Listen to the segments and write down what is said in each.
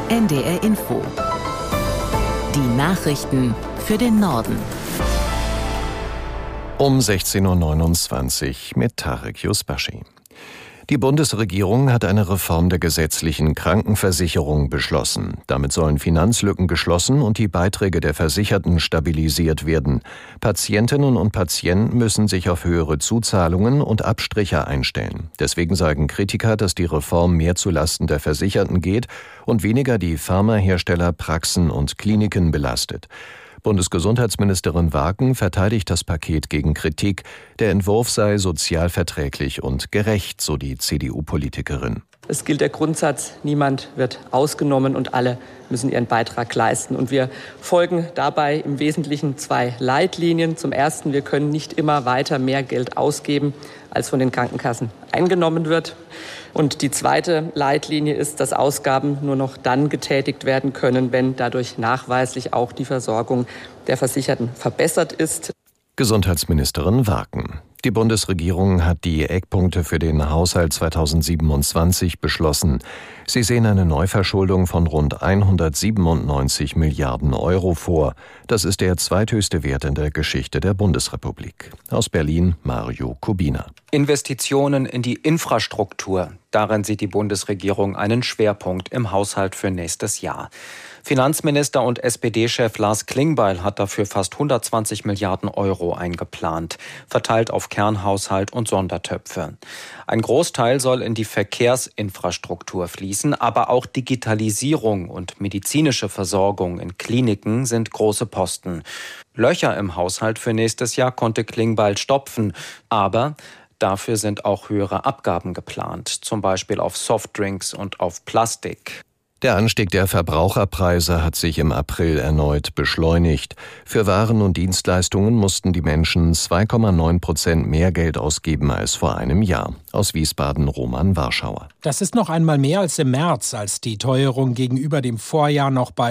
NDR Info. Die Nachrichten für den Norden. Um 16.29 Uhr mit Tarek Yusbashi. Die Bundesregierung hat eine Reform der gesetzlichen Krankenversicherung beschlossen. Damit sollen Finanzlücken geschlossen und die Beiträge der Versicherten stabilisiert werden. Patientinnen und Patienten müssen sich auf höhere Zuzahlungen und Abstriche einstellen. Deswegen sagen Kritiker, dass die Reform mehr zulasten der Versicherten geht und weniger die Pharmahersteller, Praxen und Kliniken belastet. Bundesgesundheitsministerin Waken verteidigt das Paket gegen Kritik. Der Entwurf sei sozialverträglich und gerecht, so die CDU-Politikerin. Es gilt der Grundsatz, niemand wird ausgenommen und alle müssen ihren Beitrag leisten. Und wir folgen dabei im Wesentlichen 2 Leitlinien. Zum Ersten, wir können nicht immer weiter mehr Geld ausgeben, als von den Krankenkassen eingenommen wird. Und die zweite Leitlinie ist, dass Ausgaben nur noch dann getätigt werden können, wenn dadurch nachweislich auch die Versorgung der Versicherten verbessert ist. Gesundheitsministerin Waken. Die Bundesregierung hat die Eckpunkte für den Haushalt 2027 beschlossen. Sie sehen eine Neuverschuldung von rund 197 Milliarden Euro vor. Das ist der zweithöchste Wert in der Geschichte der Bundesrepublik. Aus Berlin Mario Kubina. Investitionen in die Infrastruktur. Darin sieht die Bundesregierung einen Schwerpunkt im Haushalt für nächstes Jahr. Finanzminister und SPD-Chef Lars Klingbeil hat dafür fast 120 Milliarden Euro eingeplant, verteilt auf Kernhaushalt und Sondertöpfe. Ein Großteil soll in die Verkehrsinfrastruktur fließen, aber auch Digitalisierung und medizinische Versorgung in Kliniken sind große Posten. Löcher im Haushalt für nächstes Jahr konnte Klingbeil stopfen, aber dafür sind auch höhere Abgaben geplant, zum Beispiel auf Softdrinks und auf Plastik. Der Anstieg der Verbraucherpreise hat sich im April erneut beschleunigt. Für Waren und Dienstleistungen mussten die Menschen 2,9% mehr Geld ausgeben als vor einem Jahr. Aus Wiesbaden Roman Warschauer. Das ist noch einmal mehr als im März, als die Teuerung gegenüber dem Vorjahr noch bei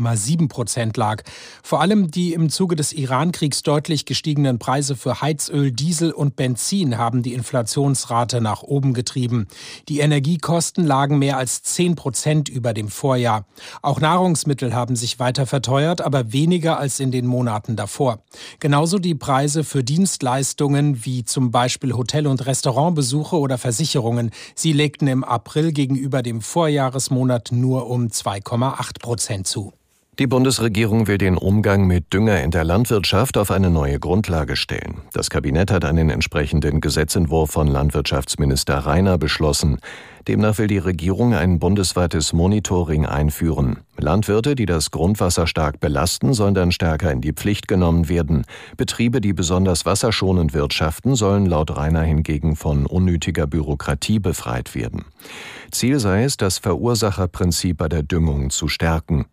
2,7% lag. Vor allem die im Zuge des Iran-Kriegs deutlich gestiegenen Preise für Heizöl, Diesel und Benzin haben die Inflationsrate nach oben getrieben. Die Energiekosten lagen mehr als 10% über dem Vorjahr. Auch Nahrungsmittel haben sich weiter verteuert, aber weniger als in den Monaten davor. Genauso die Preise für Dienstleistungen wie zum Beispiel Hotel- und Restaurantbesuche oder Versicherungen. Sie legten im April gegenüber dem Vorjahresmonat nur um 2,8% zu. Die Bundesregierung will den Umgang mit Dünger in der Landwirtschaft auf eine neue Grundlage stellen. Das Kabinett hat einen entsprechenden Gesetzentwurf von Landwirtschaftsminister Rainer beschlossen. Demnach will die Regierung ein bundesweites Monitoring einführen. Landwirte, die das Grundwasser stark belasten, sollen dann stärker in die Pflicht genommen werden. Betriebe, die besonders wasserschonend wirtschaften, sollen laut Rainer hingegen von unnötiger Bürokratie befreit werden. Ziel sei es, das Verursacherprinzip bei der Düngung zu stärken.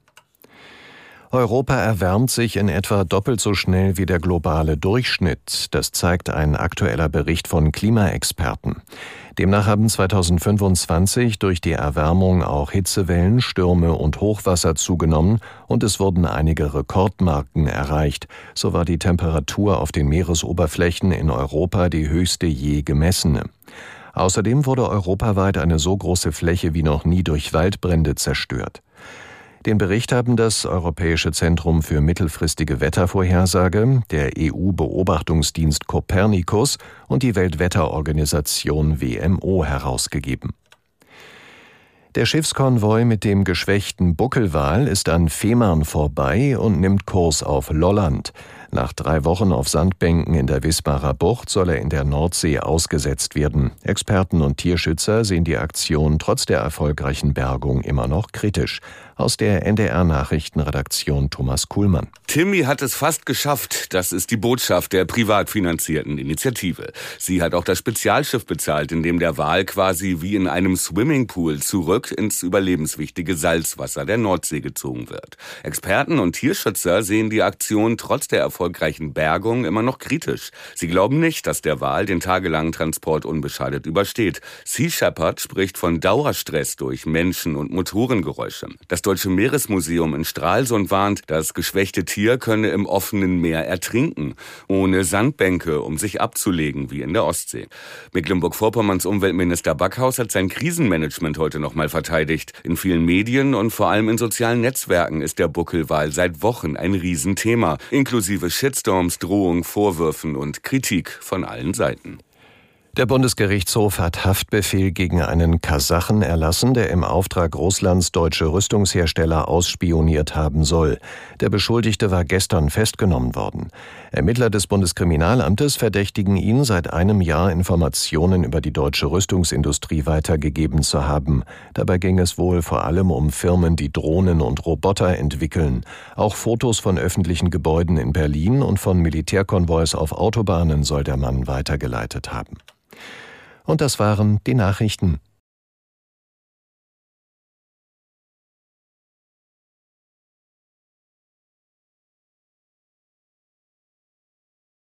Europa erwärmt sich in etwa doppelt so schnell wie der globale Durchschnitt. Das zeigt ein aktueller Bericht von Klimaexperten. Demnach haben 2025 durch die Erwärmung auch Hitzewellen, Stürme und Hochwasser zugenommen und es wurden einige Rekordmarken erreicht. So war die Temperatur auf den Meeresoberflächen in Europa die höchste je gemessene. Außerdem wurde europaweit eine so große Fläche wie noch nie durch Waldbrände zerstört. Den Bericht haben das Europäische Zentrum für mittelfristige Wettervorhersage, der EU-Beobachtungsdienst Copernicus und die Weltwetterorganisation WMO herausgegeben. Der Schiffskonvoi mit dem geschwächten Buckelwal ist an Fehmarn vorbei und nimmt Kurs auf Lolland. Nach 3 Wochen auf Sandbänken in der Wismarer Bucht soll er in der Nordsee ausgesetzt werden. Experten und Tierschützer sehen die Aktion trotz der erfolgreichen Bergung immer noch kritisch. Aus der NDR-Nachrichtenredaktion Thomas Kuhlmann. Timmy hat es fast geschafft. Das ist die Botschaft der privat finanzierten Initiative. Sie hat auch das Spezialschiff bezahlt, in dem der Wal quasi wie in einem Swimmingpool zurück ins überlebenswichtige Salzwasser der Nordsee gezogen wird. Experten und Tierschützer sehen die Aktion trotz der erfolgreichen erfolgreichen Bergung immer noch kritisch. Sie glauben nicht, dass der Wal den tagelangen Transport unbeschadet übersteht. Sea Shepherd spricht von Dauerstress durch Menschen- und Motorengeräusche. Das Deutsche Meeresmuseum in Stralsund warnt, das geschwächte Tier könne im offenen Meer ertrinken, ohne Sandbänke, um sich abzulegen, wie in der Ostsee. Mecklenburg-Vorpommerns Umweltminister Backhaus hat sein Krisenmanagement heute nochmal verteidigt. In vielen Medien und vor allem in sozialen Netzwerken ist der Buckelwal seit Wochen ein Riesenthema, inklusive Shitstorms, Drohungen, Vorwürfen und Kritik von allen Seiten. Der Bundesgerichtshof hat Haftbefehl gegen einen Kasachen erlassen, der im Auftrag Russlands deutsche Rüstungshersteller ausspioniert haben soll. Der Beschuldigte war gestern festgenommen worden. Ermittler des Bundeskriminalamtes verdächtigen ihn, seit einem Jahr Informationen über die deutsche Rüstungsindustrie weitergegeben zu haben. Dabei ging es wohl vor allem um Firmen, die Drohnen und Roboter entwickeln. Auch Fotos von öffentlichen Gebäuden in Berlin und von Militärkonvois auf Autobahnen soll der Mann weitergeleitet haben. Und das waren die Nachrichten.